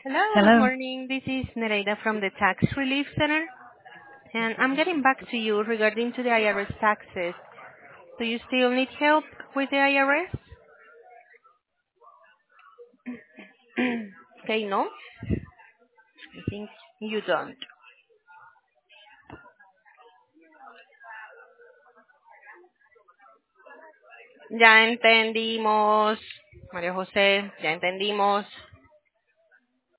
Hello, good Hello. morning. This is Nereida from the Tax Relief Center, and I'm getting back to you regarding to the IRS taxes. Do you still need help with the IRS? Okay, no, I think you don't. Ya entendimos, María José, ya entendimos.